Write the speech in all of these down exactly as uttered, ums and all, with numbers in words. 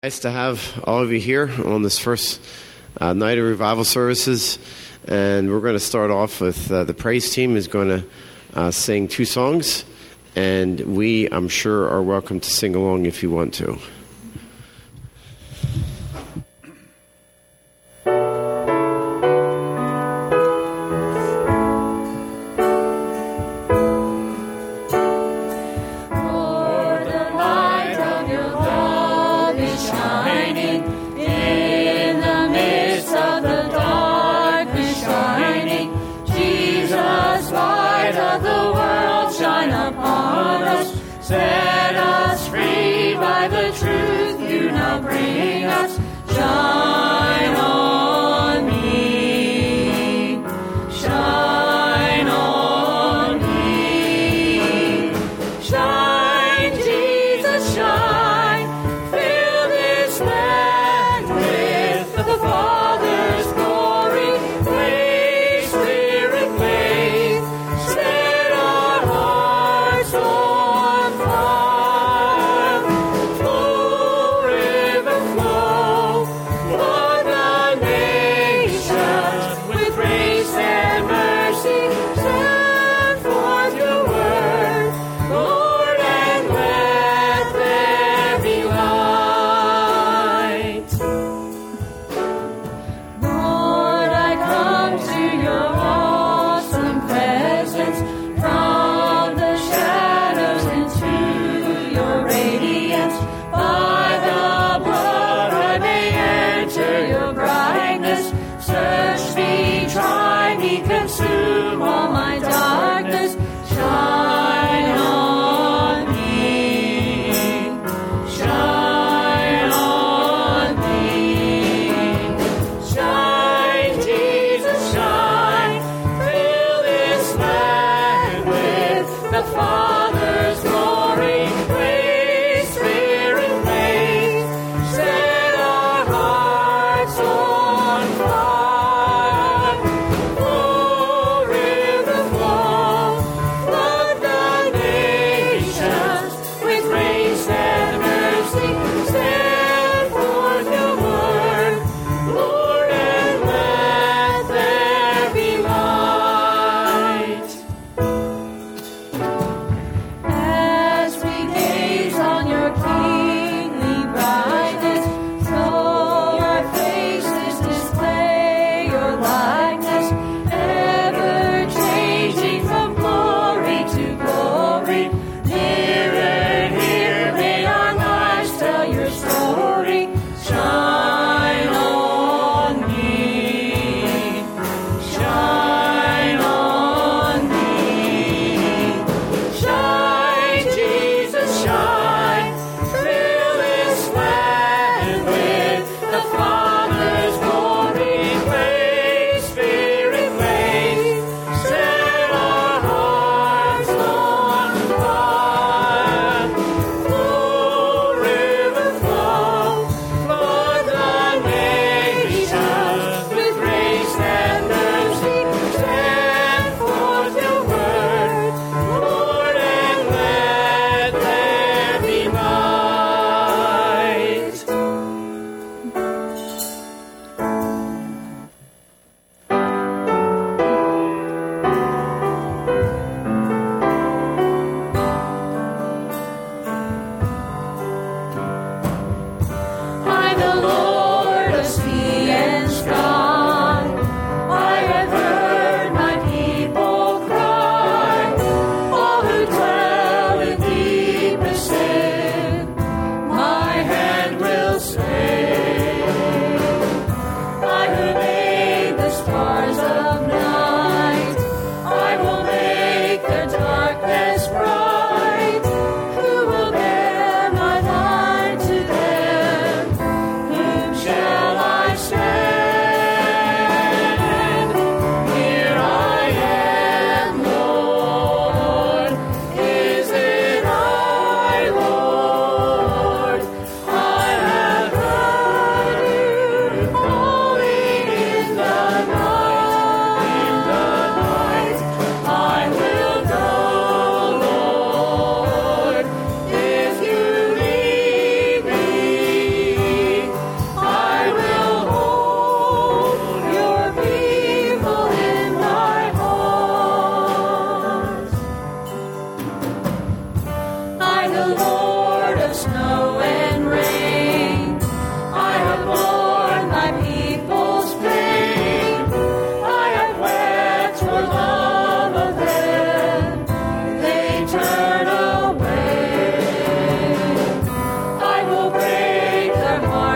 Nice to have all of you here on this first uh, night of revival services, and we're going to start off with uh, the praise team is going to uh, sing two songs, and we, I'm sure, are welcome to sing along if you want to. Set us free by the truth.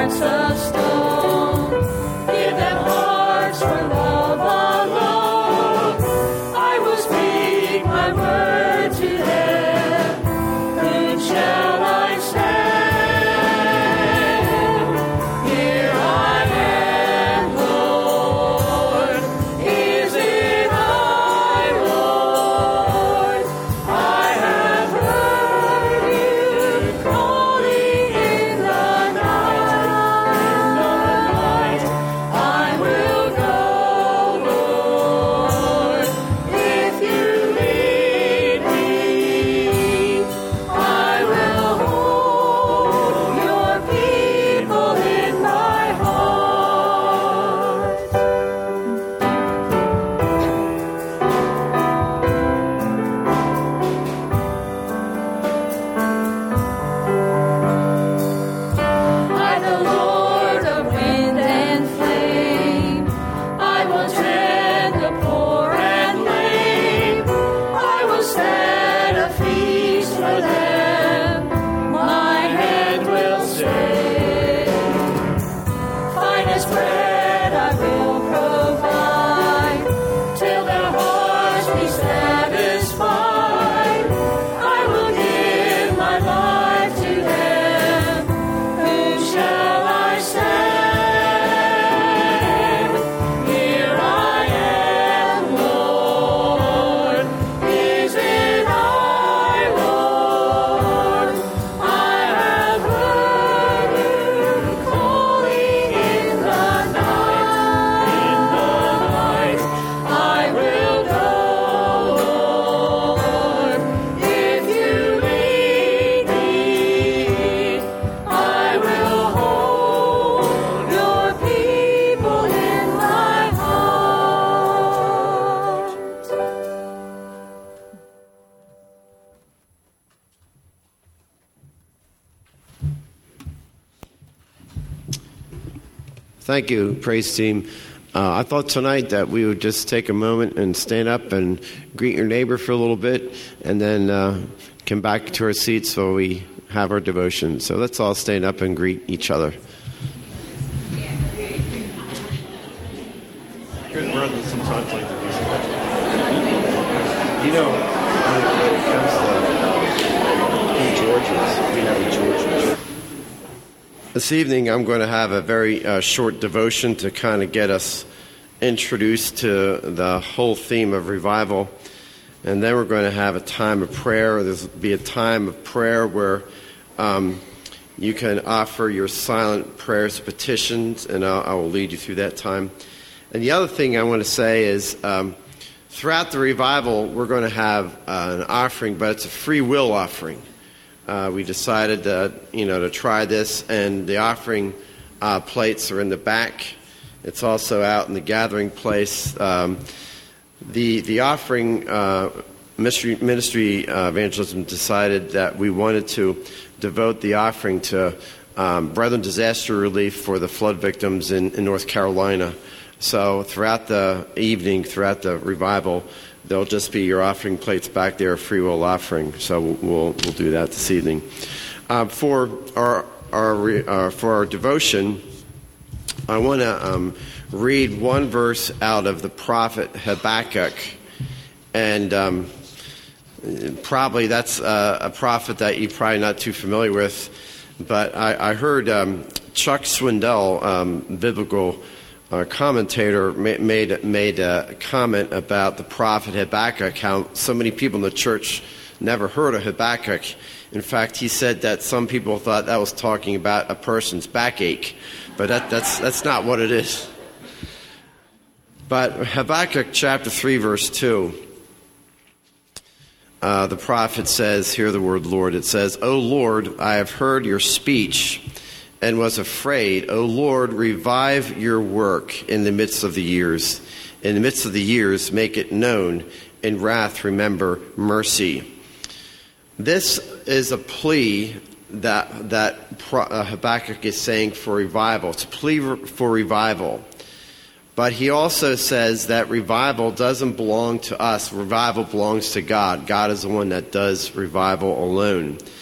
hearts of stone. Give them hearts for love alone. I will speak my word to them. Whom shall I send? Here I am, Lord. Is it I, Lord? I have heard you calling in the night. I will go, Lord. If you lead me, I will hold your people in my heart. I, the Lord of wind and flame, I will tend the poor and lame. I will set a feast for them. My hand will say, finest bread I will provide, till their hearts be satisfied. I will give my life to them. Whom shall I send? Here I am, Lord. Is it I, Lord? I have heard you calling in the night. In the night, I will go, Lord. If you lead me, I will hold your people in my heart. Thank you, praise team. Uh, I thought tonight that we would just take a moment and stand up and greet your neighbor for a little bit, and then uh, come back to our seats while we have our devotion. So let's all stand up and greet each other. Good brothers sometimes like to do something. You know, when it comes to Georgians, we have a Georgians. This evening, I'm going to have a very uh, short devotion to kind of get us introduced to the whole theme of revival. And then we're going to have a time of prayer. There'll be a time of prayer where um, you can offer your silent prayers, petitions, and I'll, I will lead you through that time. And the other thing I want to say is um, throughout the revival, we're going to have uh, an offering, but it's a free will offering. Uh, we decided to, you know, to try this, and the offering uh, plates are in the back. It's also out in the gathering place. Um, the the offering uh, ministry, ministry uh, evangelism decided that we wanted to devote the offering to um, Brethren Disaster Relief for the flood victims in, in North Carolina. So throughout the evening, throughout the revival, there'll just be your offering plates back there, a free will offering. So we'll we'll, we'll do that this evening. Uh, for our our uh, for our devotion, I want to um, read one verse out of the prophet Habakkuk, and um, probably that's uh, a prophet that you're probably not too familiar with. But I, I heard um, Chuck Swindoll, um, biblical Our commentator made made a comment about the prophet Habakkuk, how so many people in the church never heard of Habakkuk. In fact, he said that some people thought that was talking about a person's backache, but that, that's that's not what it is. But Habakkuk chapter three, verse two, uh, the prophet says, hear the word Lord, it says, O Lord, I have heard your speech and was afraid. O Lord, revive your work in the midst of the years. In the midst of the years, make it known. In wrath, remember mercy. This is a plea that that Habakkuk is saying for revival. It's a plea for revival. But he also says that revival doesn't belong to us. Revival belongs to God. God is the one that does revival alone.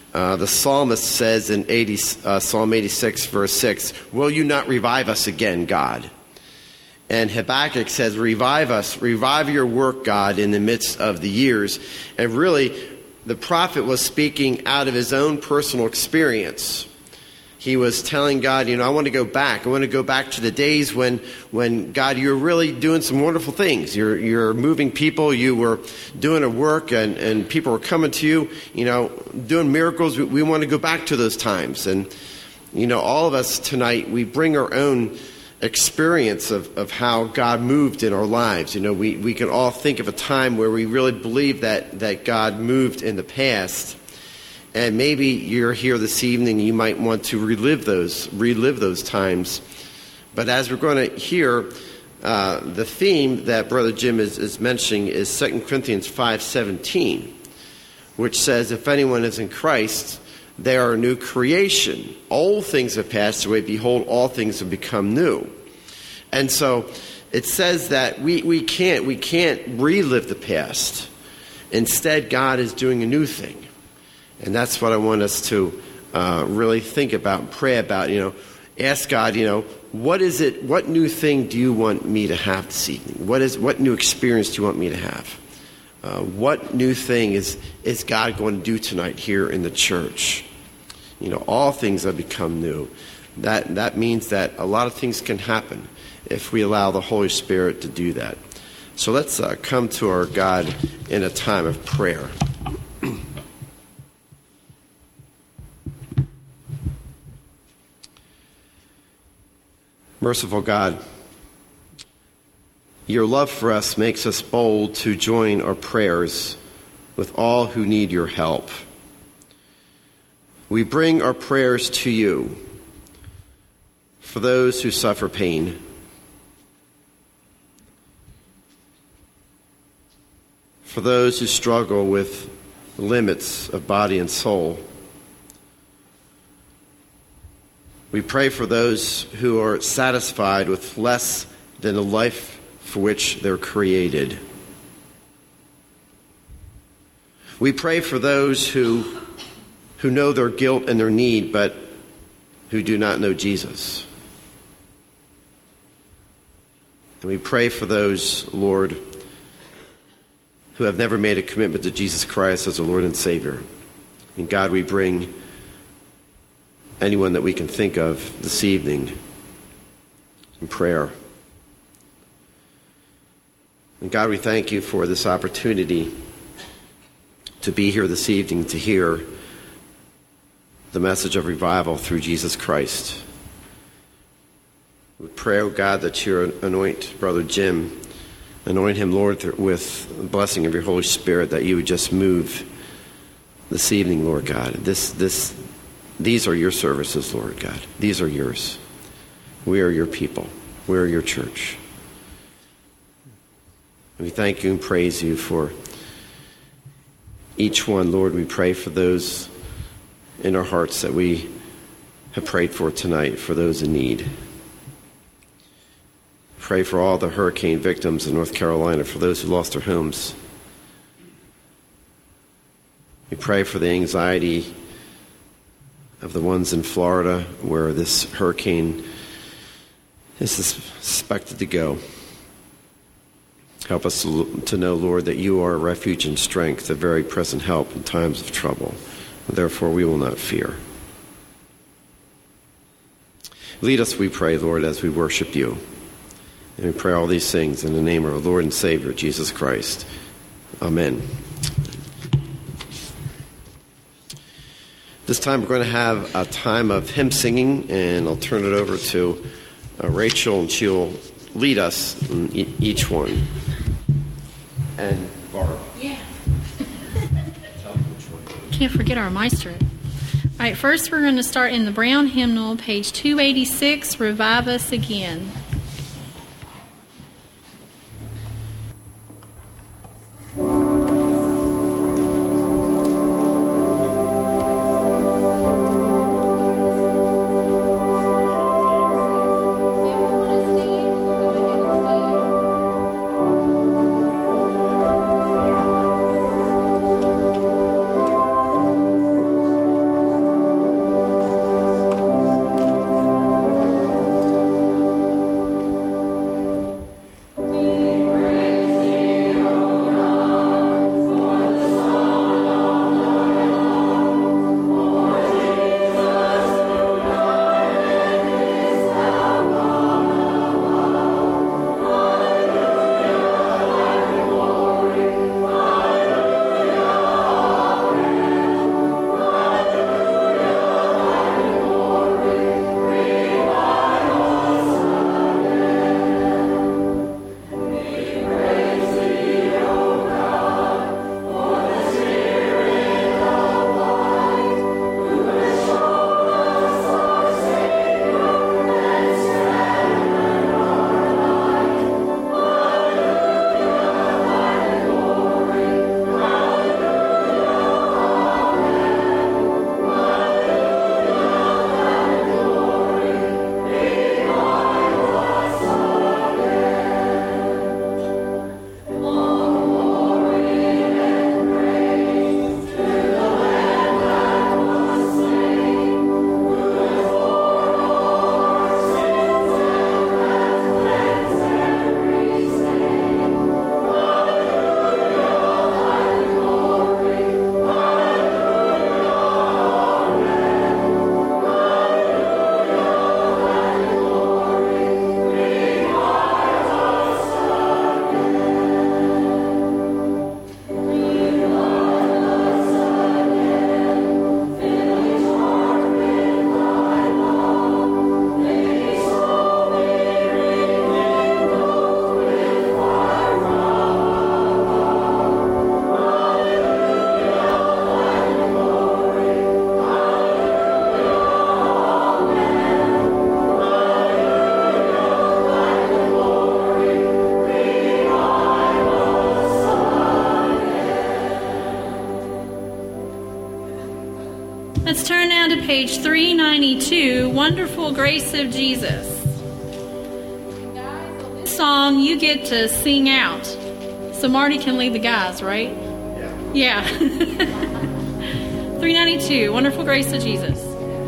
Uh, the psalmist says in eighty, uh, Psalm eighty-six, verse six, will you not revive us again, God? And Habakkuk says, revive us, revive your work, God, in the midst of the years. And really, the prophet was speaking out of his own personal experience. He was telling God, you know, I want to go back. I want to go back to the days when, when God, you're really doing some wonderful things. You're you're moving people. You were doing a work, and, and people were coming to you, you know, doing miracles. We, we want to go back to those times. And, you know, all of us tonight, we bring our own experience of, of how God moved in our lives. You know, we, we can all think of a time where we really believe that, that God moved in the past. And maybe you're here this evening, you might want to relive those, relive those times. But as we're going to hear, uh, the theme that Brother Jim is, is mentioning is Second Corinthians five seventeen, which says, if anyone is in Christ, they are a new creation. Old things have passed away. Behold, all things have become new. And so it says that we, we can't we can't relive the past. Instead, God is doing a new thing. And that's what I want us to uh, really think about and pray about. You know, ask God, you know, what is it, what new thing do you want me to have this evening? What is, what new experience do you want me to have? Uh, what new thing is, is God going to do tonight here in the church? You know, all things have become new. That, that means that a lot of things can happen if we allow the Holy Spirit to do that. So let's uh, come to our God in a time of prayer. Merciful God, your love for us makes us bold to join our prayers with all who need your help. We bring our prayers to you for those who suffer pain, for those who struggle with the limits of body and soul. We pray for those who are satisfied with less than the life for which they're created. We pray for those who, who know their guilt and their need, but who do not know Jesus. And we pray for those, Lord, who have never made a commitment to Jesus Christ as a Lord and Savior. And God, we bring anyone that we can think of this evening in prayer. And God, we thank you for this opportunity to be here this evening to hear the message of revival through Jesus Christ. We pray, oh God, that you anoint Brother Jim, anoint him, Lord, with the blessing of your Holy Spirit, that you would just move this evening, Lord God. This, this, These are your services, Lord God. These are yours. We are your people. We are your church. We thank you and praise you for each one. Lord, we pray for those in our hearts that we have prayed for tonight, for those in need. Pray for all the hurricane victims in North Carolina, for those who lost their homes. We pray for the anxiety of the ones in Florida where this hurricane is suspected to go. Help us to know, Lord, that you are a refuge and strength, a very present help in times of trouble. Therefore, we will not fear. Lead us, we pray, Lord, as we worship you. And we pray all these things in the name of our Lord and Savior, Jesus Christ. Amen. This time we're going to have a time of hymn singing, and I'll turn it over to uh, Rachel, and she'll lead us in e- each one. And Barb. Yeah. Can't forget our maestro. All right, first we're going to start in the Brown Hymnal, page two eighty-six, Revive Us Again. Thank you. page three ninety-two, Wonderful Grace of Jesus. This song you get to sing out. So Marty can lead the guys, right? Yeah. Yeah. three ninety-two, Wonderful Grace of Jesus.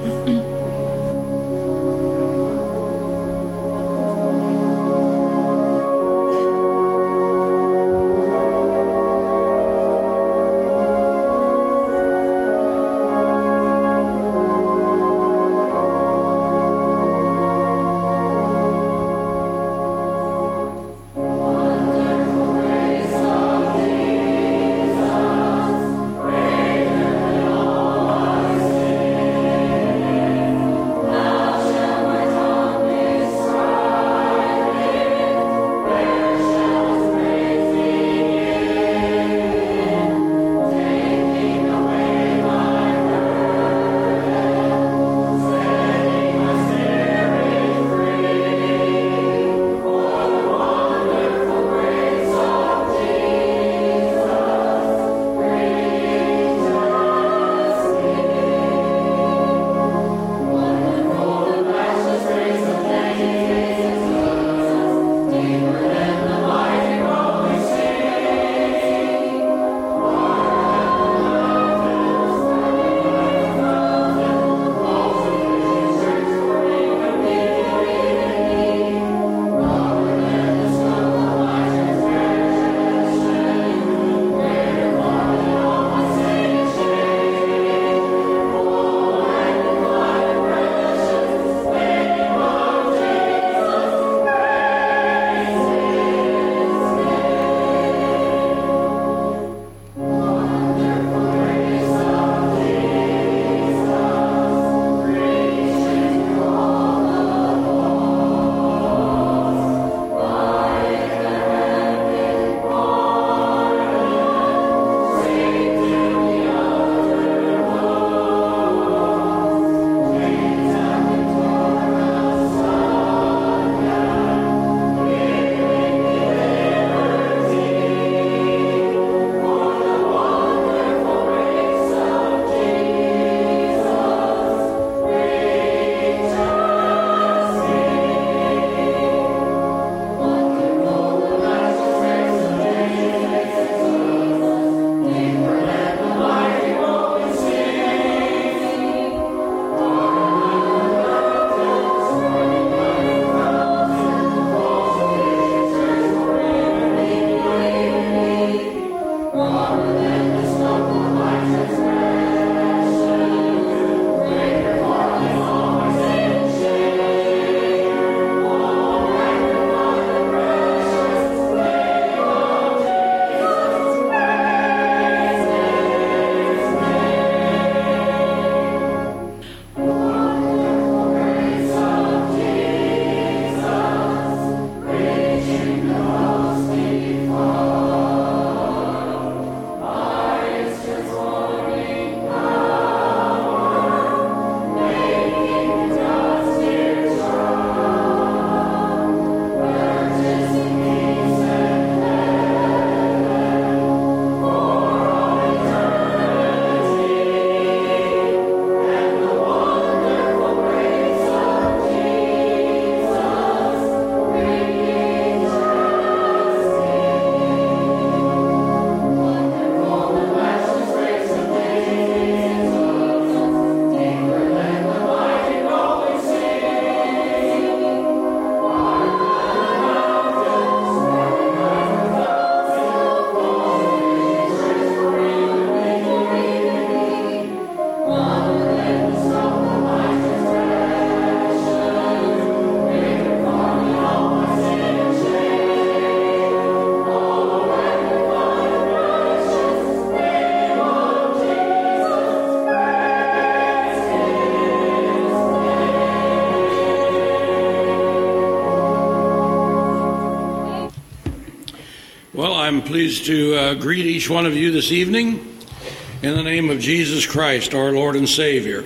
I'm pleased to uh, greet each one of you this evening in the name of Jesus Christ, our Lord and Savior.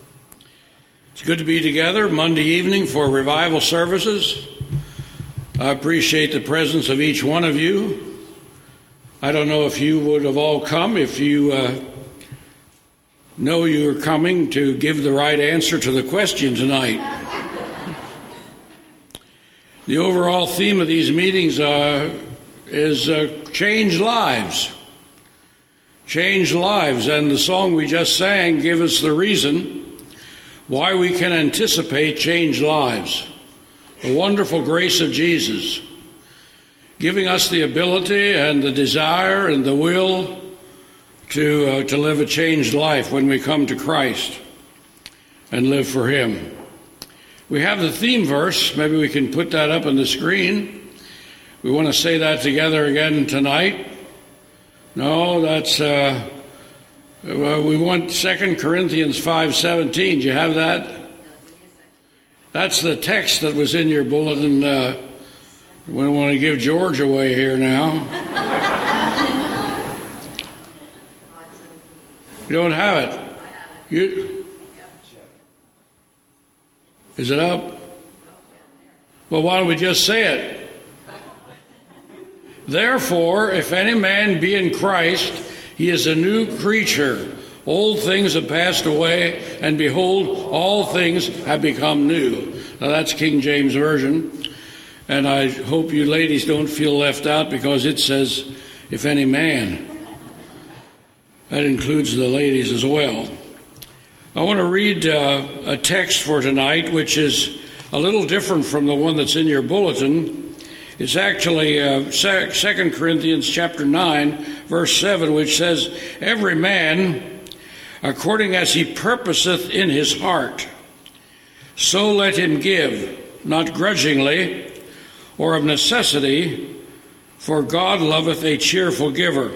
It's good to be together Monday evening for revival services. I appreciate the presence of each one of you. I don't know if you would have all come if you uh, know you're coming to give the right answer to the question tonight. The overall theme of these meetings uh, is uh, change lives. Change lives. And the song we just sang gave us the reason why we can anticipate changed lives. The wonderful grace of Jesus, giving us the ability and the desire and the will to uh, to live a changed life when we come to Christ and live for Him. We have the theme verse. Maybe we can put that up on the screen. We want to say that together again tonight. No, that's uh, we want Second Corinthians five seventeen. Do you have that? That's the text that was in your bulletin. Uh, we don't want to give George away here now. You don't have it. You, is it up? Well, why don't we just say it? Therefore, if any man be in Christ, he is a new creature. Old things have passed away, and behold, all things have become new. Now that's King James Version. And I hope you ladies don't feel left out because it says, if any man. That includes the ladies as well. I want to read uh, a text for tonight, which is a little different from the one that's in your bulletin. It's actually uh, Second Corinthians chapter nine, verse seven, which says, every man, according as he purposeth in his heart, so let him give, not grudgingly or of necessity, for God loveth a cheerful giver.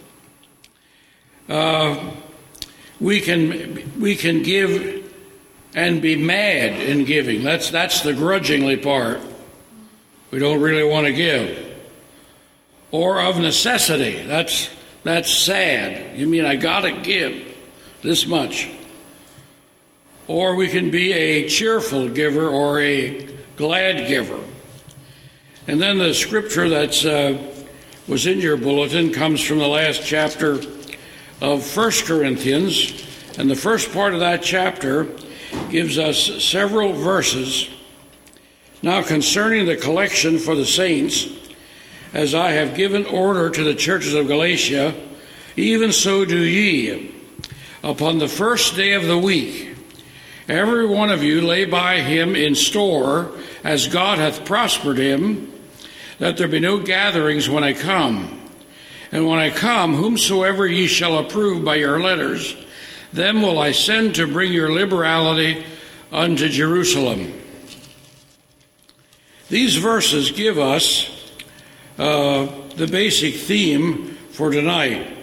Uh, we can we can give and be mad in giving. That's that's the grudgingly part. We don't really want to give. Or of necessity. That's that's sad. You mean I gotta give this much. Or we can be a cheerful giver or a glad giver. And then the scripture that's uh, was in your bulletin comes from the last chapter of First Corinthians, and the first part of that chapter gives us several verses. Now concerning the collection for the saints, as I have given order to the churches of Galatia, even so do ye. Upon the first day of the week, every one of you lay by him in store, as God hath prospered him, that there be no gatherings when I come. And when I come, whomsoever ye shall approve by your letters, them will I send to bring your liberality unto Jerusalem. These verses give us uh, the basic theme for tonight.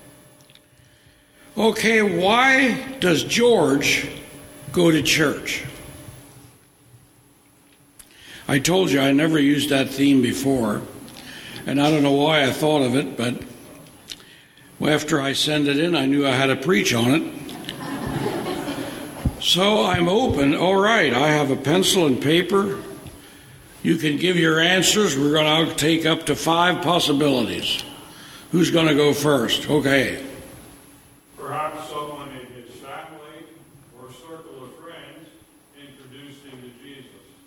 Okay, why does George go to church? I told you I never used that theme before. And I don't know why I thought of it, but after I sent it in, I knew I had to preach on it. So I'm open. All right, I have a pencil and paper. You can give your answers. We're going to take up to five possibilities. Who's going to go first? Okay. Perhaps someone in his family or circle of friends introduced him to Jesus.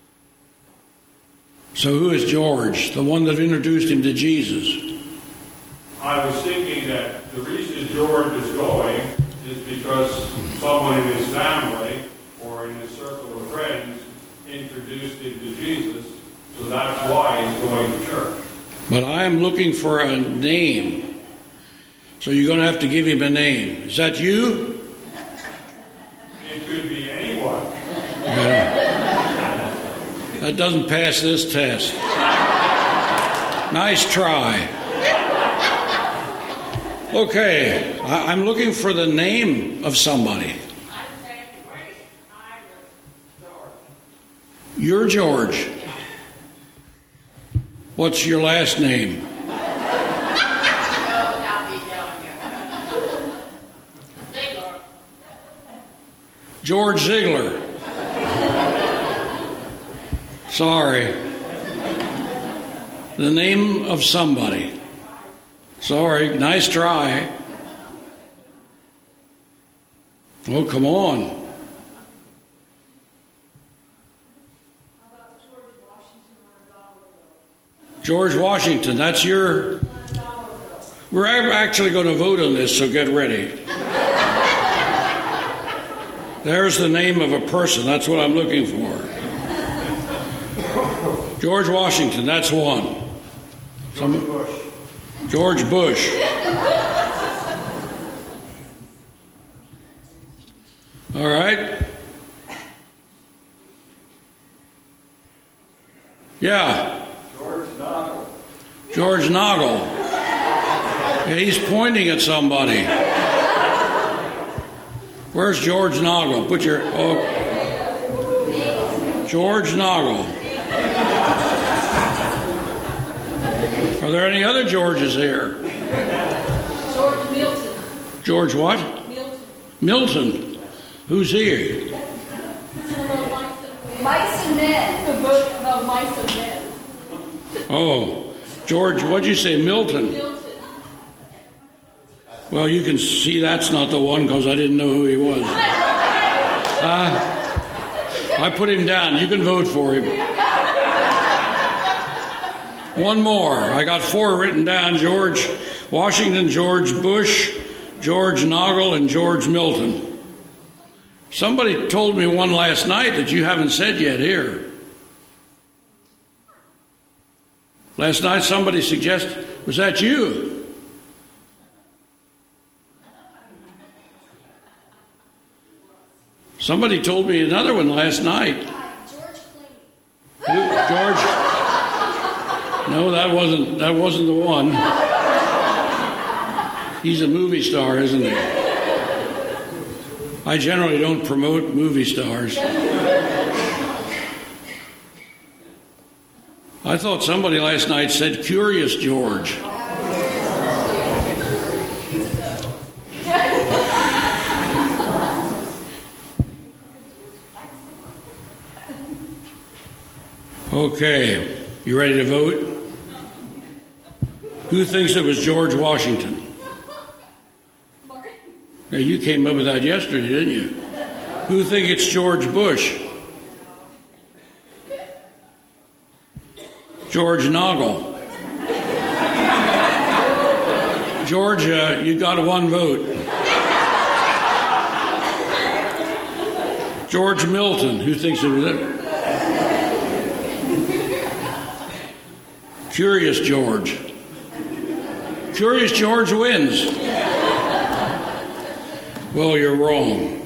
So who is George, the one that introduced him to Jesus? I was thinking that the reason George is going is because someone in his family or in his circle of friends introduced him to Jesus, so that's why he's going to church. But I am looking for a name. So you're going to have to give him a name. Is that you? It could be anyone. Yeah. That doesn't pass this test. Nice try. Okay, I- I'm looking for the name of somebody. You're George. What's your last name? George Ziegler. Sorry. The name of somebody. Sorry, nice try. Oh, come on. George Washington, that's your... We're actually going to vote on this, so get ready. There's the name of a person. That's what I'm looking for. George Washington, that's one. Some, George Bush. George Bush. All right. Yeah. George Noggle. George Noggle. Yeah, he's pointing at somebody. Where's George Noggle? Put your... Oh. George Noggle. Are there any other Georges here? George Milton. George what? Milton. Milton. Who's he? Mice and men. The book of Mice and Men. Oh, George, what'd you say, Milton? Milton. Well, you can see that's not the one because I didn't know who he was. Uh, I put him down. You can vote for him. One more. I got four written down. George Washington, George Bush, George Noggle, and George Milton. Somebody told me one last night that you haven't said yet here. Last night somebody suggested, was that you? Somebody told me another one last night. George Clooney. Who? George? No, that wasn't that wasn't the one. He's a movie star, isn't he? I generally don't promote movie stars. I thought somebody last night said Curious George. Okay, you ready to vote? Who thinks it was George Washington? Now, you came up with that yesterday, didn't you? Who think it's George Bush? George Noggle. George, uh, you got one vote. George Milton, who thinks it was it? Curious George. Curious George wins. Well, you're wrong.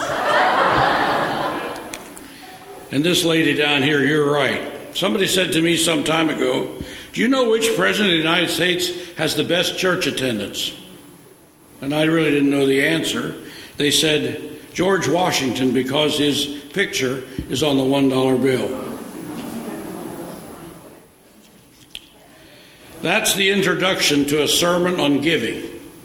And this lady down here, you're right. Somebody said to me some time ago, do you know which president of the United States has the best church attendance? And I really didn't know the answer. They said George Washington because his picture is on the one dollar bill. That's the introduction to a sermon on giving.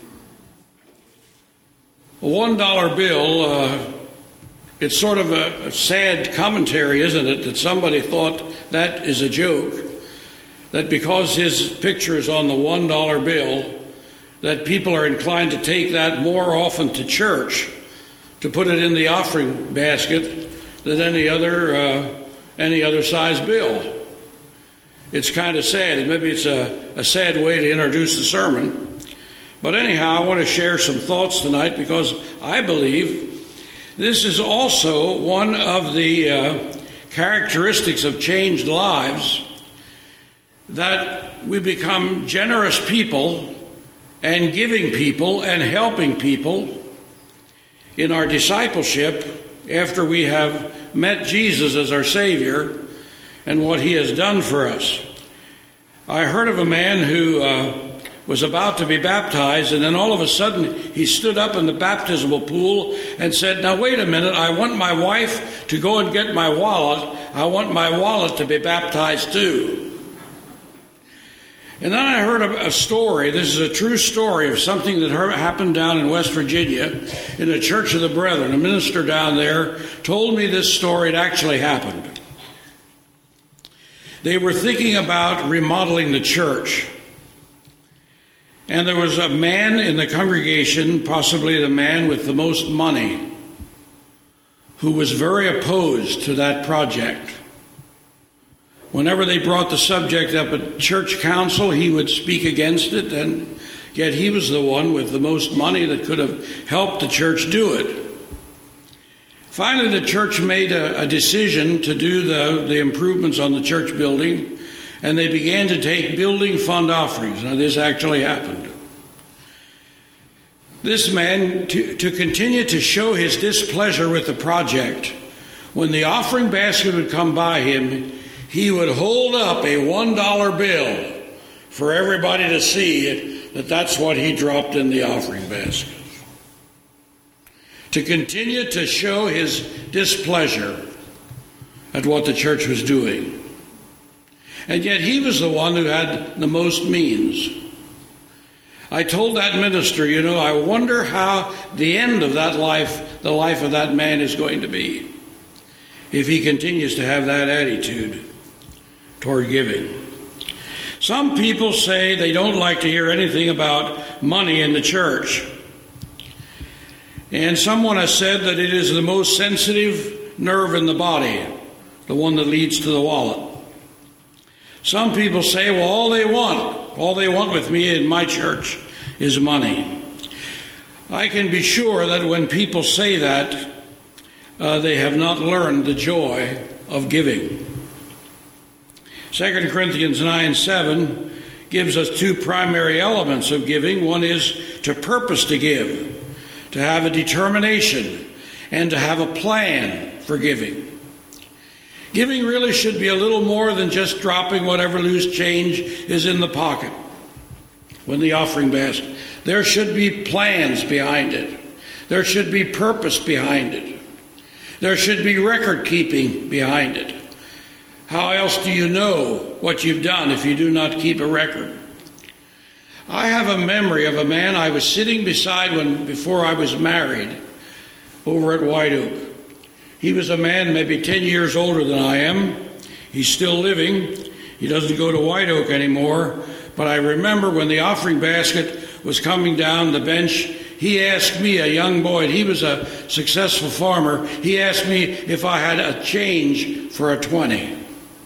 A one dollar bill, uh, it's sort of a, a sad commentary, isn't it, that somebody thought that is a joke, that because his picture is on the one dollar bill, that people are inclined to take that more often to church, to put it in the offering basket than any other, uh, any other size bill. It's kind of sad. Maybe it's a, a sad way to introduce the sermon. But anyhow, I want to share some thoughts tonight because I believe this is also one of the uh, characteristics of changed lives, that we become generous people and giving people and helping people in our discipleship after we have met Jesus as our Savior and what he has done for us. I heard of a man who uh, was about to be baptized, and then all of a sudden he stood up in the baptismal pool and said, now wait a minute, I want my wife to go and get my wallet. I want my wallet to be baptized too. And then I heard a, a story, this is a true story of something that happened down in West Virginia in the Church of the Brethren. A minister down there told me this story. It actually happened. They were thinking about remodeling the church. And there was a man in the congregation, possibly the man with the most money. who was very opposed to that project. Whenever they brought the subject up at church council, he would speak against it, and yet he was the one with the most money that could have helped the church do it. Finally, the church made a, a decision to do the, the improvements on the church building, and they began to take building fund offerings. Now, this actually happened. This man, to, to continue to show his displeasure with the project, when the offering basket would come by him, he would hold up a one dollar bill for everybody to see it, that that's what he dropped in the offering basket. To continue to show his displeasure at what the church was doing. And yet he was the one who had the most means. I told that minister, you know, I wonder how the end of that life, the life of that man is going to be, if he continues to have that attitude toward giving. Some people say they don't like to hear anything about money in the church. And someone has said that it is the most sensitive nerve in the body, the one that leads to the wallet. Some people say, well, all they want, all they want with me in my church is money. I can be sure that when people say that, uh, they have not learned the joy of giving. Second Corinthians nine seven gives us two primary elements of giving. One is to purpose to give, to have a determination, and to have a plan for giving. Giving really should be a little more than just dropping whatever loose change is in the pocket when the offering basket. There should be plans behind it. There should be purpose behind it. There should be record keeping behind it. How else do you know what you've done if you do not keep a record? I have a memory of a man I was sitting beside when before I was married over at White Oak. He was a man maybe ten years older than I am. He's still living. He doesn't go to White Oak anymore. But I remember when the offering basket was coming down the bench, he asked me, a young boy, he was a successful farmer, he asked me if I had a change for a twenty.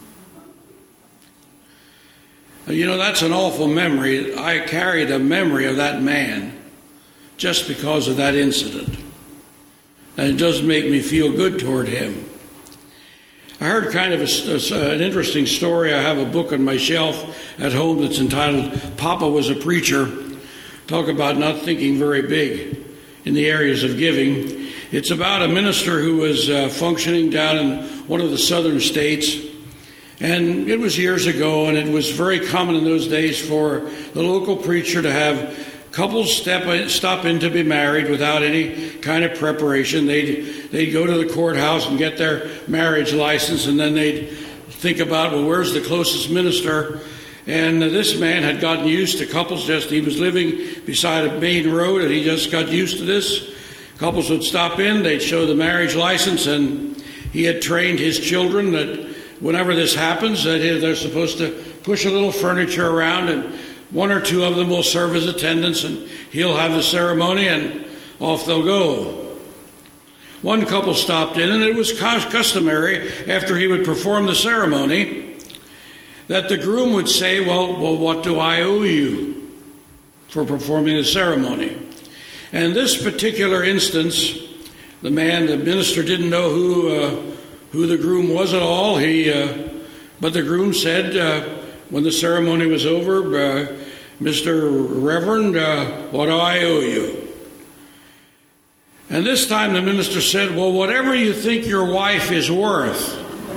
You know, that's an awful memory. I carried a memory of that man just because of that incident. And it does make me feel good toward him. I heard kind of a, a, an interesting story. I have a book on my shelf at home that's entitled Papa Was a Preacher. Talk about not thinking very big in the areas of giving. It's about a minister who was uh, functioning down in one of the southern states. And it was years ago, and it was very common in those days for the local preacher to have couples step in, stop in to be married without any kind of preparation. They'd, they'd go to the courthouse and get their marriage license, and then they'd think about, well, where's the closest minister? And this man had gotten used to couples just, he was living beside a main road, and he just got used to this. Couples would stop in, they'd show the marriage license, and he had trained his children that whenever this happens, that they're supposed to push a little furniture around, and one or two of them will serve as attendants, and he'll have the ceremony, and off they'll go. One couple stopped in, and it was customary, after he would perform the ceremony, that the groom would say, well, well, what do I owe you for performing the ceremony? And this particular instance, the man, the minister didn't know who uh, who the groom was at all. He, uh, but the groom said, uh, when the ceremony was over, uh, Mister Reverend, uh, what do I owe you? And this time the minister said, well, whatever you think your wife is worth.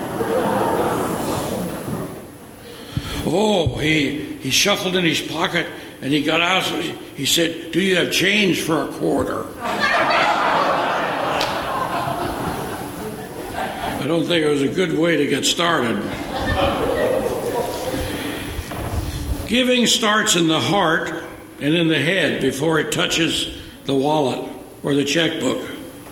Oh, he, he shuffled in his pocket and he got out. He said, do you have change for a quarter? I don't think it was a good way to get started. Giving starts in the heart and in the head before it touches the wallet or the checkbook.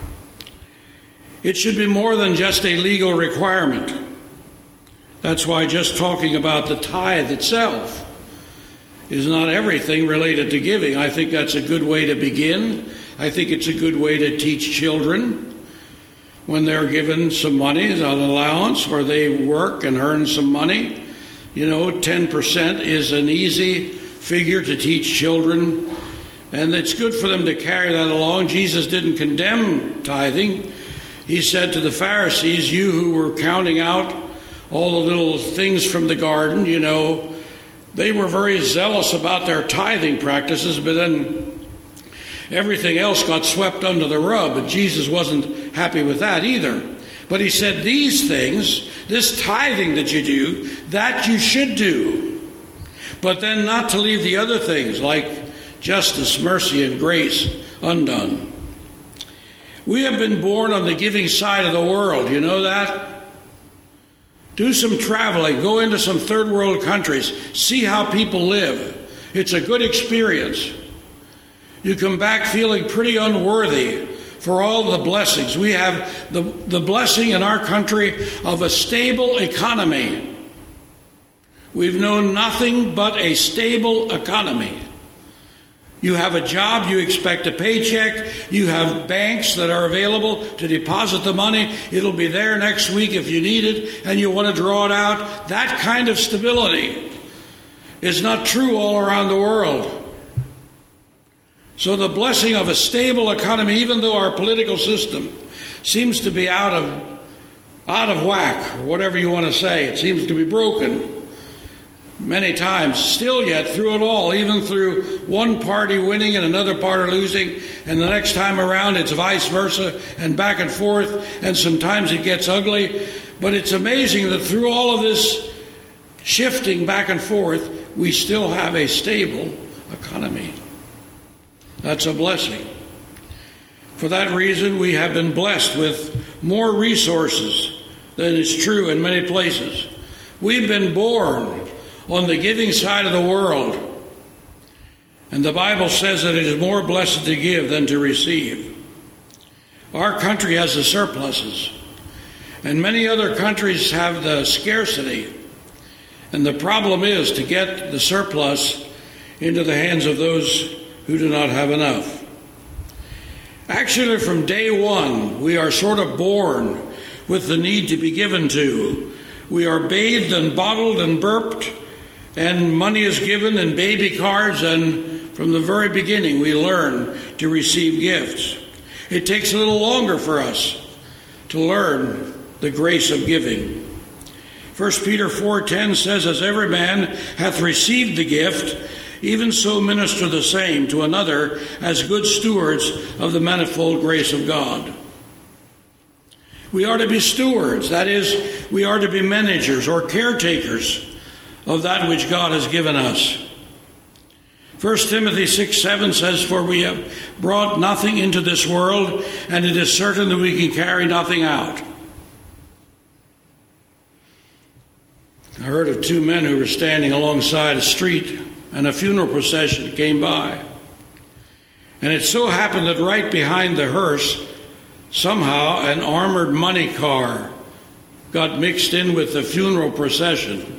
It should be more than just a legal requirement. That's why just talking about the tithe itself is not everything related to giving. I think that's a good way to begin. I think it's a good way to teach children. when they're given some money as an allowance, or they work and earn some money. You know, ten percent is an easy figure to teach children, and it's good for them to carry that along. Jesus didn't condemn tithing. He said to the Pharisees, you who were counting out all the little things from the garden, you know, they were very zealous about their tithing practices, but then everything else got swept under the rug, and Jesus wasn't happy with that either. But he said, these things, this tithing that you do, that you should do. But then not to leave the other things like justice, mercy, and grace undone. We have been born on the giving side of the world. You know that? Do some traveling. Go into some third world countries. See how people live. It's a good experience. You come back feeling pretty unworthy for all the blessings. We have the, the blessing in our country of a stable economy. We've known nothing but a stable economy. You have a job, you expect a paycheck, you have banks that are available to deposit the money. It'll be there next week if you need it, and you want to draw it out. That kind of stability is not true all around the world. So the blessing of a stable economy, even though our political system seems to be out of out of whack, or whatever you want to say, it seems to be broken many times, still yet through it all, even through one party winning and another party losing, and the next time around it's vice versa, and back and forth, and sometimes it gets ugly. But it's amazing that through all of this shifting back and forth, we still have a stable economy. That's a blessing. For that reason, we have been blessed with more resources than is true in many places. We've been born on the giving side of the world. And the Bible says that it is more blessed to give than to receive. Our country has the surpluses, and many other countries have the scarcity. And the problem is to get the surplus into the hands of those who do not have enough. Actually, from day one, we are sort of born with the need to be given to. We are bathed and bottled and burped, and money is given and baby cards, and from the very beginning we learn to receive gifts. It takes a little longer for us to learn the grace of giving. First Peter four ten says, as every man hath received the gift, even so minister the same to another as good stewards of the manifold grace of God. We are to be stewards, that is, we are to be managers or caretakers of that which God has given us. First Timothy six seven says, for we have brought nothing into this world, and it is certain that we can carry nothing out. I heard of two men who were standing alongside a street, and a funeral procession came by. And it so happened that right behind the hearse, somehow an armored money car got mixed in with the funeral procession.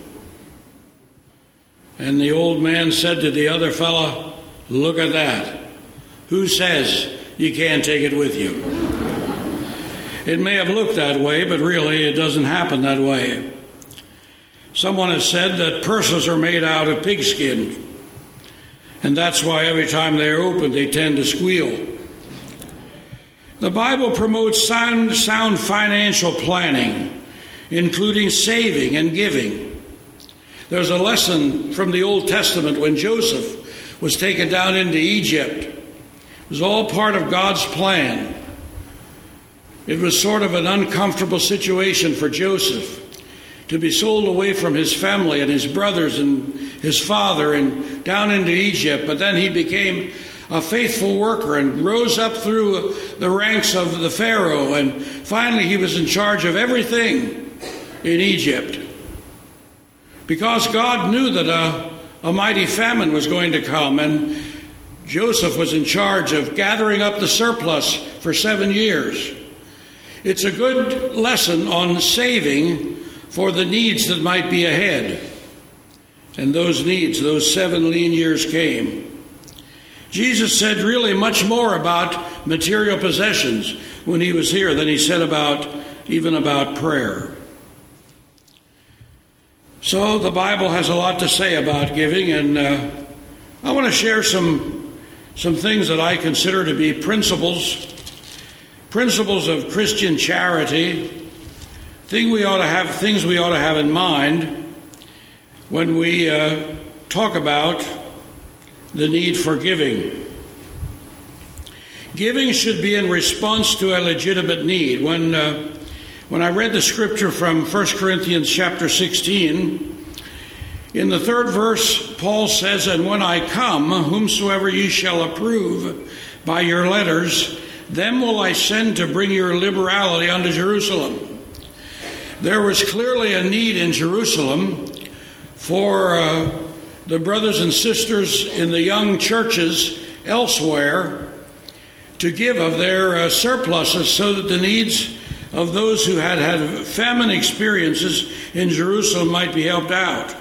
And the old man said to the other fellow, look at that. Who says you can't take it with you? It may have looked that way, but really it doesn't happen that way. Someone has said that purses are made out of pigskin, and that's why every time they're opened they tend to squeal. The Bible promotes sound, sound financial planning, including saving and giving. There's a lesson from the Old Testament when Joseph was taken down into Egypt. It was all part of God's plan. It was sort of an uncomfortable situation for Joseph to be sold away from his family and his brothers and his father and down into Egypt. But then he became a faithful worker and rose up through the ranks of the Pharaoh. And finally he was in charge of everything in Egypt. Because God knew that a, a mighty famine was going to come, and Joseph was in charge of gathering up the surplus for seven years. It's a good lesson on saving for the needs that might be ahead. And those needs, those seven lean years came. Jesus said really much more about material possessions when he was here than he said about even about prayer. So the Bible has a lot to say about giving, and uh, I want to share some some things that I consider to be principles, principles of Christian charity, thing we ought to have, things we ought to have in mind when we uh, talk about the need for giving. Giving should be in response to a legitimate need. When uh, when I read the scripture from First Corinthians chapter sixteen, in the third verse, Paul says, "And when I come, whomsoever ye shall approve by your letters, them will I send to bring your liberality unto Jerusalem." There was clearly a need in Jerusalem for uh, the brothers and sisters in the young churches elsewhere to give of their uh, surpluses so that the needs of those who had had famine experiences in Jerusalem might be helped out.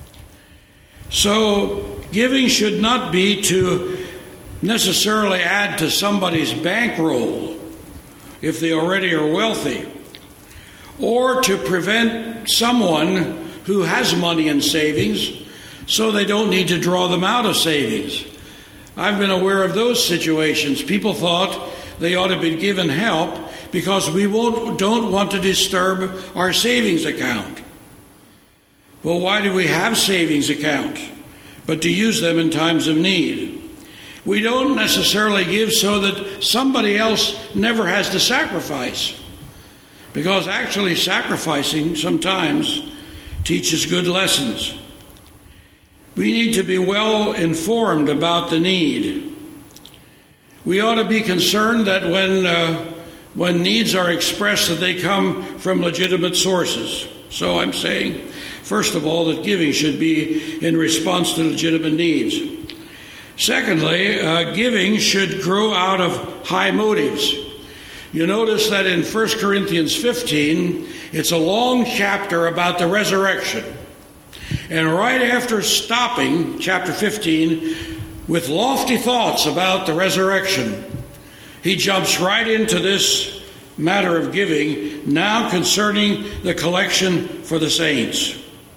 So giving should not be to necessarily add to somebody's bankroll if they already are wealthy, or to prevent someone who has money in savings so they don't need to draw them out of savings. I've been aware of those situations. People thought they ought to be given help because we won't, don't want to disturb our savings account. Well, why do we have savings accounts? But to use them in times of need. We don't necessarily give so that somebody else never has to sacrifice, because actually sacrificing sometimes teaches good lessons. We need to be well informed about the need. We ought to be concerned that when uh, when needs are expressed, that they come from legitimate sources. So I'm saying, first of all, that giving should be in response to legitimate needs. Secondly, uh, giving should grow out of high motives. You notice that in First Corinthians fifteen, it's a long chapter about the resurrection. And right after stopping, chapter fifteen, with lofty thoughts about the resurrection, he jumps right into this matter of giving, now concerning the collection for the saints.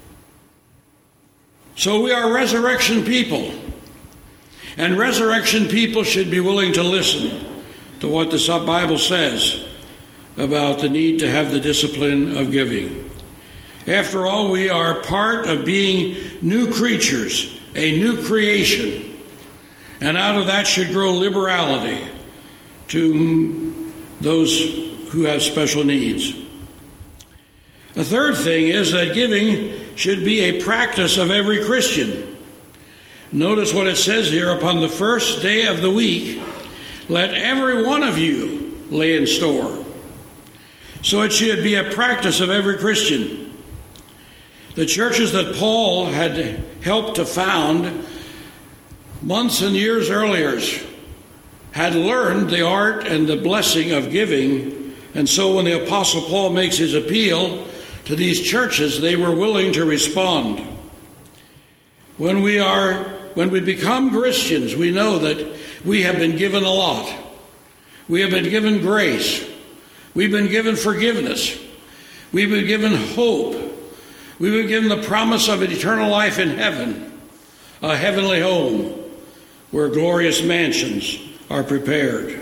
So we are resurrection people. And resurrection people should be willing to listen to what the Bible says about the need to have the discipline of giving. After all, we are part of being new creatures, a new creation. And out of that should grow liberality to those who have special needs. The third thing is that giving should be a practice of every Christian. Notice what it says here: upon the first day of the week, let every one of you lay in store. So it should be a practice of every Christian. The churches that Paul had helped to found months and years earlier had learned the art and the blessing of giving. And so when the Apostle Paul makes his appeal to these churches, they were willing to respond. When we are, when we become Christians, we know that we have been given a lot. We have been given grace. We've been given forgiveness. We've been given hope. We've been given the promise of an eternal life in heaven, a heavenly home where glorious mansions are prepared.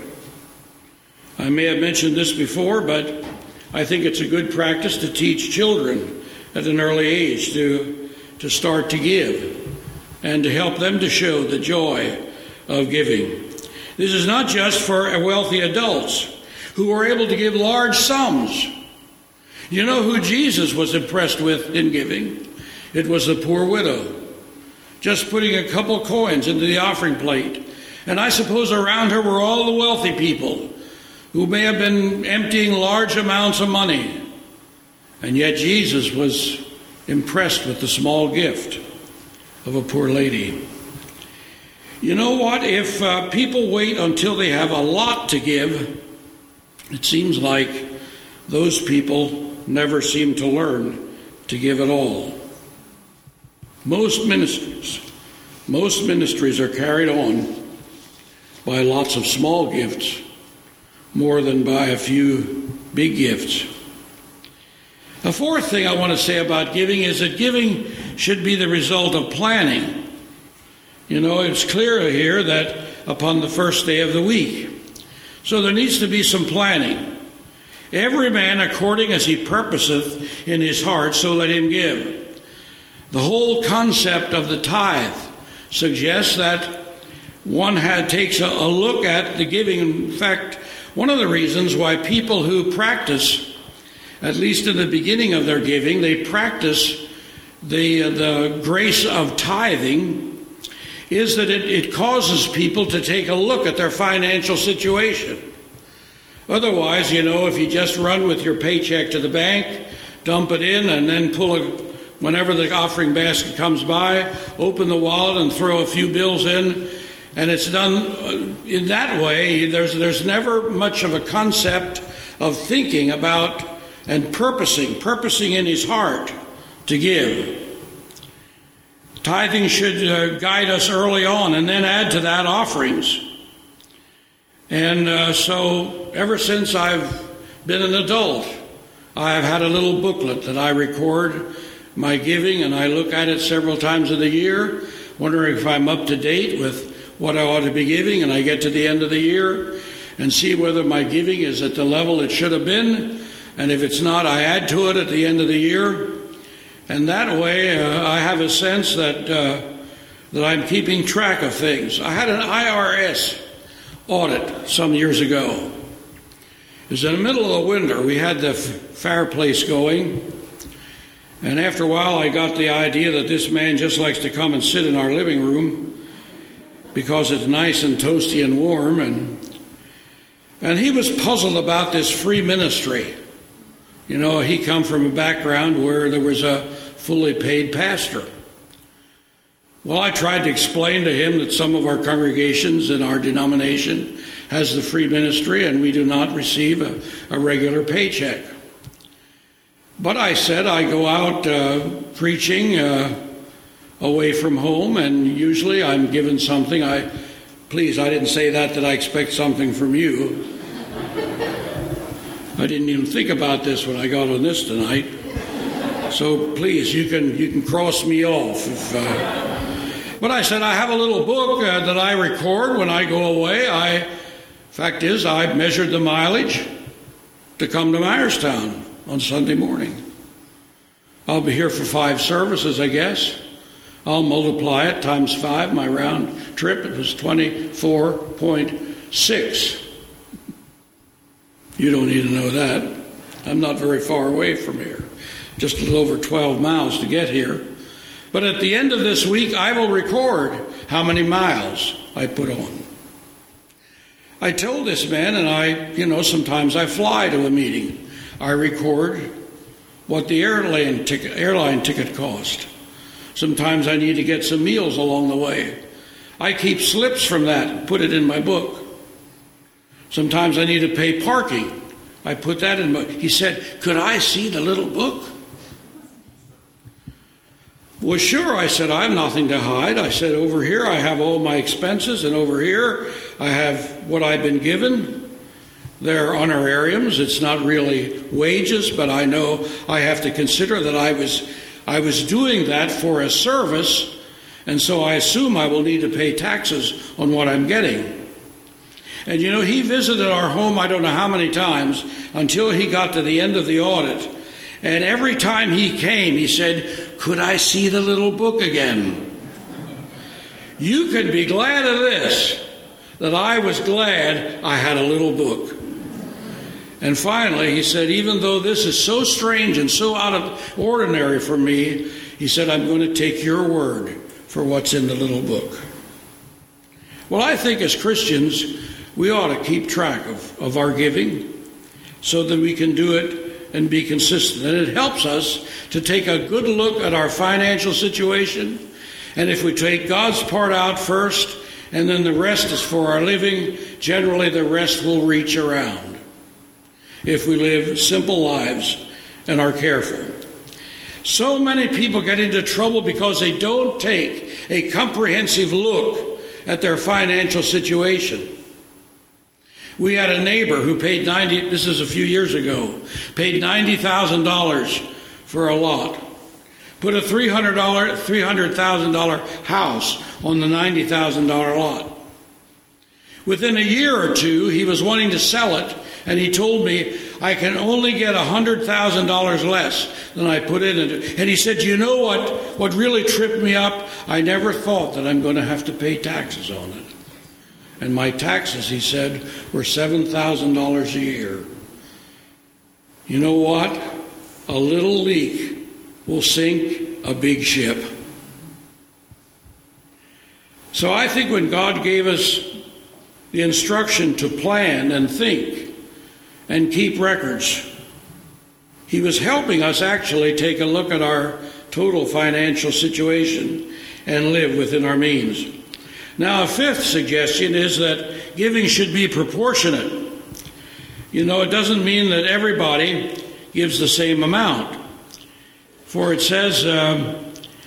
I may have mentioned this before, but I think it's a good practice to teach children at an early age to, to start to give and to help them to show the joy of giving. This is not just for wealthy adults who are able to give large sums. You know who Jesus was impressed with in giving? It was the poor widow, just putting a couple coins into the offering plate. And I suppose around her were all the wealthy people who may have been emptying large amounts of money. And yet Jesus was impressed with the small gift of a poor lady. You know what? If uh, people wait until they have a lot to give, it seems like those people never seem to learn to give at all. Most ministries, most ministries are carried on by lots of small gifts more than by a few big gifts. The fourth thing I want to say about giving is that giving should be the result of planning. You know, it's clear here that upon the first day of the week. So there needs to be some planning. Every man according as he purposeth in his heart, so let him give. The whole concept of the tithe suggests that one had, takes a, a look at the giving. In fact, one of the reasons why people who practice, at least in the beginning of their giving, they practice the, uh, the grace of tithing, is that it, it causes people to take a look at their financial situation. Otherwise, you know, if you just run with your paycheck to the bank, dump it in, and then pull a, whenever the offering basket comes by, open the wallet and throw a few bills in, and it's done in that way, there's, there's never much of a concept of thinking about and purposing, purposing in his heart to give. Tithing should uh, guide us early on, and then add to that offerings. And uh, so ever since I've been an adult, I've had a little booklet that I record my giving, and I look at it several times of the year, wondering if I'm up to date with what I ought to be giving, and I get to the end of the year and see whether my giving is at the level it should have been, and if it's not, I add to it at the end of the year. And that way, uh, I have a sense that uh, that I'm keeping track of things. I had an I R S audit some years ago. It was in the middle of the winter. We had the f- fireplace going. And after a while, I got the idea that this man just likes to come and sit in our living room because it's nice and toasty and warm. And, and he was puzzled about this free ministry. You know, he come from a background where there was a fully paid pastor. Well, I tried to explain to him that some of our congregations in our denomination has the free ministry and we do not receive a, a regular paycheck. But I said I go out uh, preaching uh, away from home, and usually I'm given something. I, please, I didn't say that, that I expect something from you. I didn't even think about this when I got on this tonight. So please, you can you can cross me off. If, uh... But I said I have a little book uh, that I record when I go away. I, fact is, I measured the mileage to come to Myerstown on Sunday morning. I'll be here for five services, I guess. I'll multiply it times five. My round trip, it was twenty-four point six. You don't need to know that. I'm not very far away from here. Just a little over twelve miles to get here. But at the end of this week, I will record how many miles I put on. I told this man, and I, you know, sometimes I fly to a meeting. I record what the airline ticket, airline ticket cost. Sometimes I need to get some meals along the way. I keep slips from that and put it in my book. Sometimes I need to pay parking. I put that in my... He said, could I see the little book? Well, sure, I said, I have nothing to hide. I said, over here I have all my expenses, and over here I have what I've been given. They're honorariums. It's not really wages, but I know I have to consider that I was, I was doing that for a service, and so I assume I will need to pay taxes on what I'm getting. And you know, he visited our home I don't know how many times until he got to the end of the audit. And every time he came, he said, could I see the little book again? You can be glad of this, that I was glad I had a little book. And finally, he said, even though this is so strange and so out of ordinary for me, he said, I'm going to take your word for what's in the little book. Well, I think as Christians, we ought to keep track of, of our giving so that we can do it and be consistent. And it helps us to take a good look at our financial situation. And if we take God's part out first, and then the rest is for our living, generally the rest will reach around if we live simple lives and are careful. So many people get into trouble because they don't take a comprehensive look at their financial situation. We had a neighbor who paid ninety, this is a few years ago, paid ninety thousand dollars for a lot. Put a three hundred thousand dollars house on the ninety thousand dollars lot. Within a year or two, he was wanting to sell it, and he told me, I can only get one hundred thousand dollars less than I put in it. And he said, you know what, what really tripped me up? I never thought that I'm going to have to pay taxes on it. And my taxes, he said, were seven thousand dollars a year. You know what? A little leak will sink a big ship. So I think when God gave us the instruction to plan and think and keep records, he was helping us actually take a look at our total financial situation and live within our means. Now, a fifth suggestion is that giving should be proportionate. You know, it doesn't mean that everybody gives the same amount. For it says, um,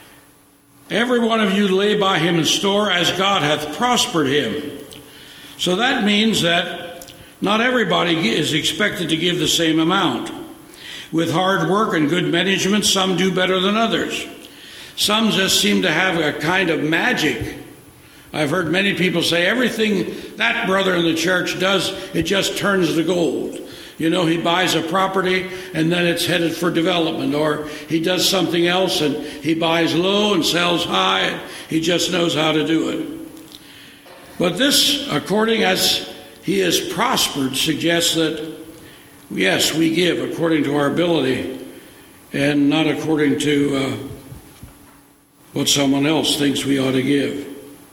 every one of you lay by him in store as God hath prospered him. So that means that not everybody is expected to give the same amount. With hard work and good management, some do better than others. Some just seem to have a kind of magic. I've heard many people say everything that brother in the church does, it just turns to gold. You know, he buys a property and then it's headed for development, or he does something else and he buys low and sells high. And he just knows how to do it. But this, according as he is prospered, suggests that, yes, we give according to our ability and not according to uh, what someone else thinks we ought to give.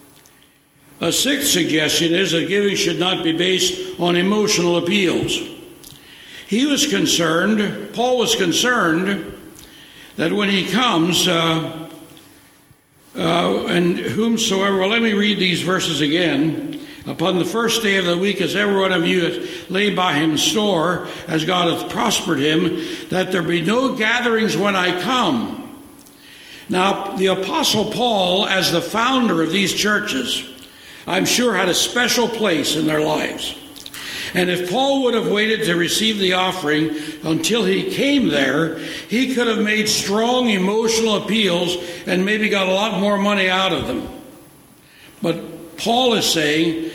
A sixth suggestion is that giving should not be based on emotional appeals. He was concerned, Paul was concerned, that when he comes, uh, uh, and whomsoever, well, let me read these verses again. Upon the first day of the week, as every one of you hath laid by him store, as God hath prospered him, that there be no gatherings when I come. Now, the Apostle Paul, as the founder of these churches, I'm sure had a special place in their lives. And if Paul would have waited to receive the offering until he came there, he could have made strong emotional appeals and maybe got a lot more money out of them. But Paul is saying,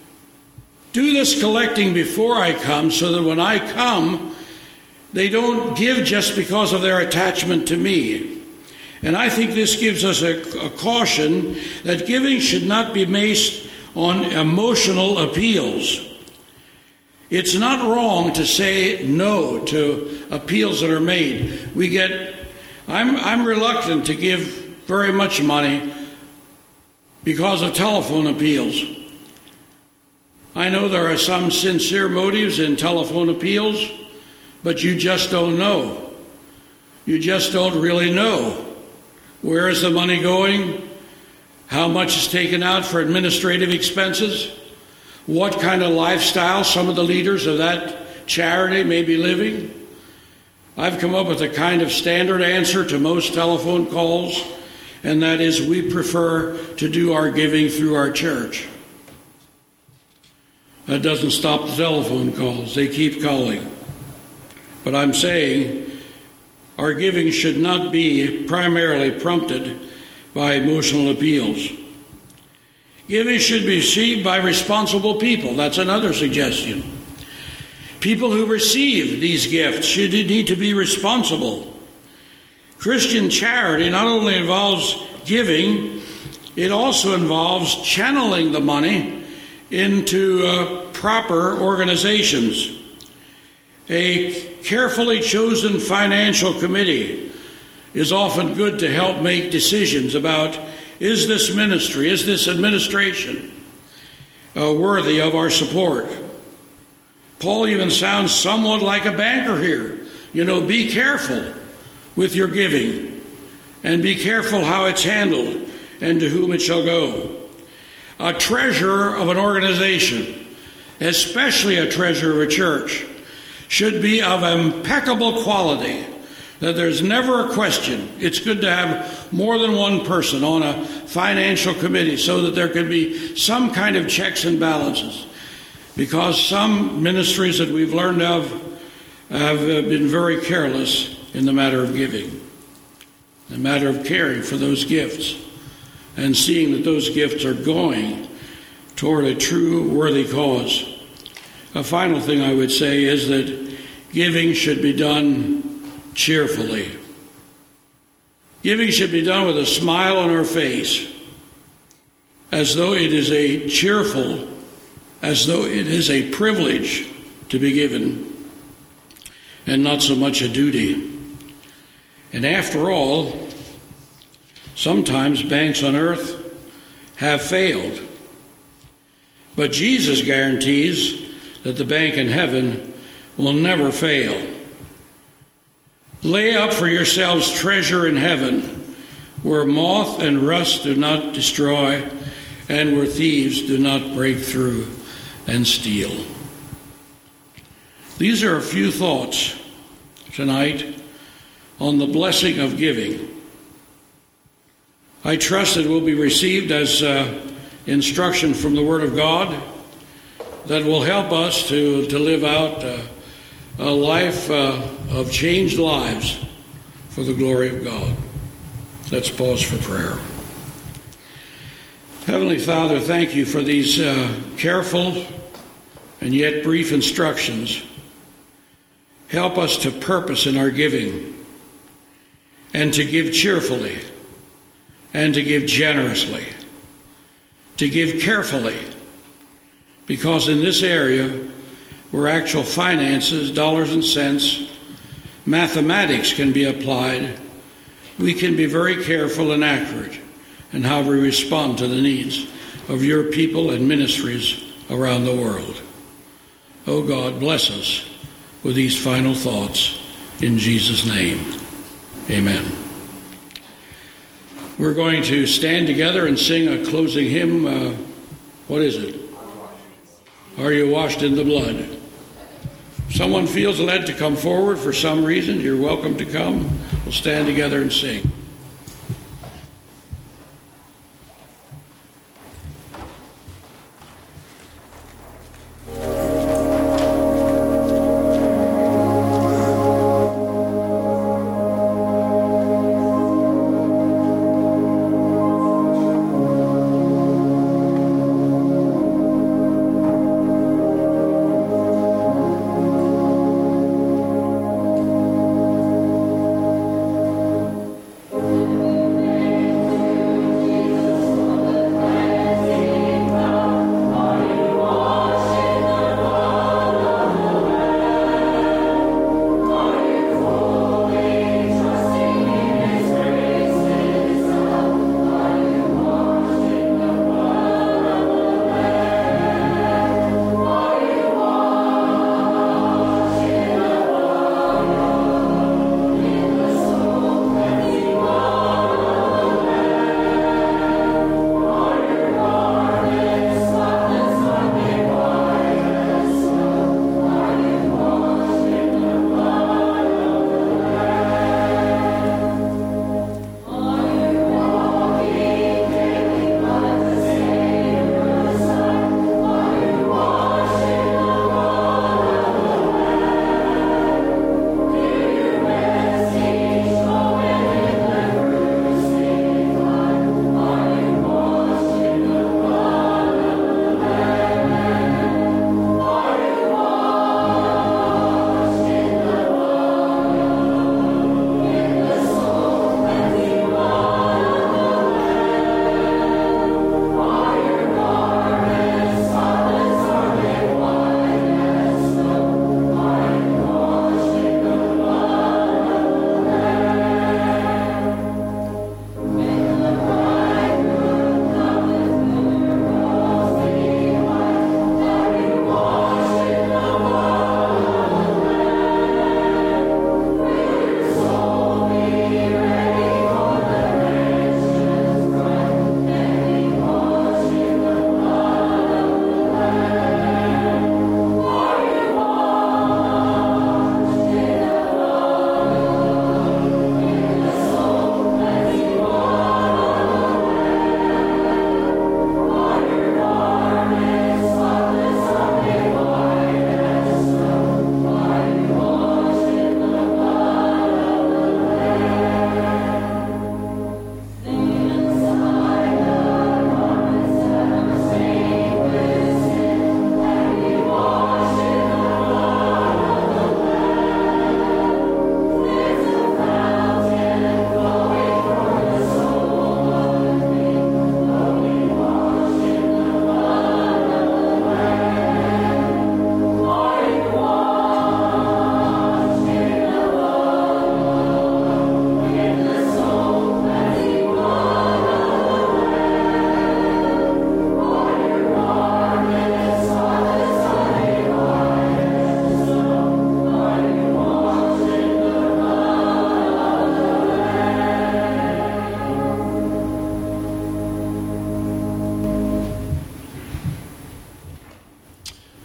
do this collecting before I come, so that when I come, they don't give just because of their attachment to me. And I think this gives us a, a caution that giving should not be based on emotional appeals. It's not wrong to say no to appeals that are made. We get, I'm, I'm reluctant to give very much money because of telephone appeals. I know there are some sincere motives in telephone appeals, but you just don't know. You just don't really know. Where is the money going? How much is taken out for administrative expenses? What kind of lifestyle some of the leaders of that charity may be living? I've come up with a kind of standard answer to most telephone calls, and that is we prefer to do our giving through our church. That doesn't stop the telephone calls. They keep calling. But I'm saying our giving should not be primarily prompted by emotional appeals. Giving should be received by responsible people. That's another suggestion. People who receive these gifts should need to be responsible. Christian charity not only involves giving, it also involves channeling the money into uh, proper organizations. A carefully chosen financial committee is often good to help make decisions about, is this ministry, is this administration uh, worthy of our support? Paul even sounds somewhat like a banker here. You know, be careful with your giving, and be careful how it's handled and to whom it shall go. A treasurer of an organization, especially a treasurer of a church, should be of impeccable quality, that there's never a question. It's good to have more than one person on a financial committee so that there can be some kind of checks and balances. Because some ministries that we've learned of have been very careless in the matter of giving, the matter of caring for those gifts, and seeing that those gifts are going toward a true, worthy cause. A final thing I would say is that giving should be done cheerfully. Giving should be done with a smile on our face, as though it is a cheerful, as though it is a privilege to be given, and not so much a duty. And after all, sometimes banks on earth have failed. But Jesus guarantees that the bank in heaven will never fail. Lay up for yourselves treasure in heaven, where moth and rust do not destroy, and where thieves do not break through and steal. These are a few thoughts tonight on the blessing of giving. I trust it will be received as uh, instruction from the Word of God that will help us to, to live out uh, a life uh, of changed lives for the glory of God. Let's pause for prayer. Heavenly Father, thank you for these uh, careful and yet brief instructions. Help us to purpose in our giving, and to give cheerfully, and to give generously, to give carefully, because in this area where actual finances, dollars and cents, mathematics can be applied, we can be very careful and accurate in how we respond to the needs of your people and ministries around the world. Oh God, bless us with these final thoughts in Jesus' name. Amen. We're going to stand together and sing a closing hymn. Uh, what is it? Are you washed in the blood? If someone feels led to come forward for some reason, you're welcome to come. We'll stand together and sing. Washed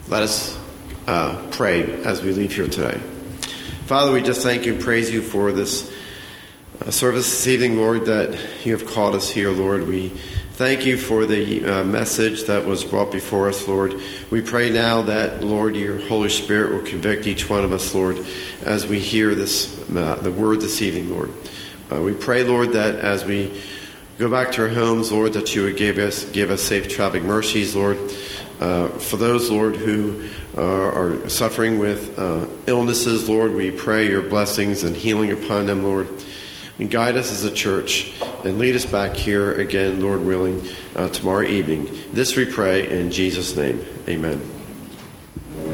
Let us uh, pray as we leave here today. Father, we just thank you and praise you for this uh, service this evening, Lord, that you have called us here, Lord. We thank you for the uh, message that was brought before us, Lord. We pray now that, Lord, your Holy Spirit will convict each one of us, Lord, as we hear this uh, the word this evening, Lord. Uh, we pray, Lord, that as we go back to our homes, Lord, that you would give us give us safe traveling mercies, Lord. Uh, for those, Lord, who uh, are suffering with uh, illnesses, Lord, we pray your blessings and healing upon them, Lord. And guide us as a church and lead us back here again, Lord willing, uh, tomorrow evening. This we pray in Jesus' name. Amen.